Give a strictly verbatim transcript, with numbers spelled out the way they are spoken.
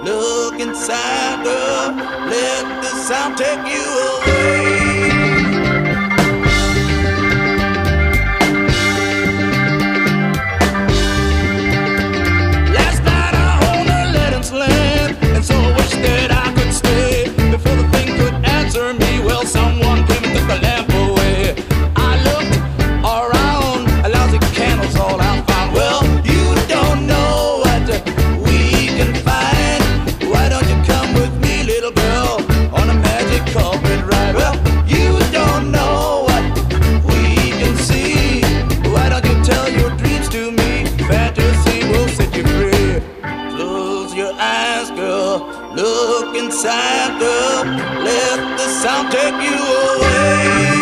Look inside, girl. Let the sound take you away. Last night I owned a Letton's land, and so I wish that I could stay. Before the thing could answer me, well, someone came and took the lamp away. I looked around, a lousy candle's all I found. Well, you don't know what we can find. Why don't you come with me, little girl, on a magic carpet ride? Well, you don't know what we can see. Why don't you tell your dreams to me? Fantasy will set you free. Close your eyes, girl. Look inside, girl. Let the sound take you away.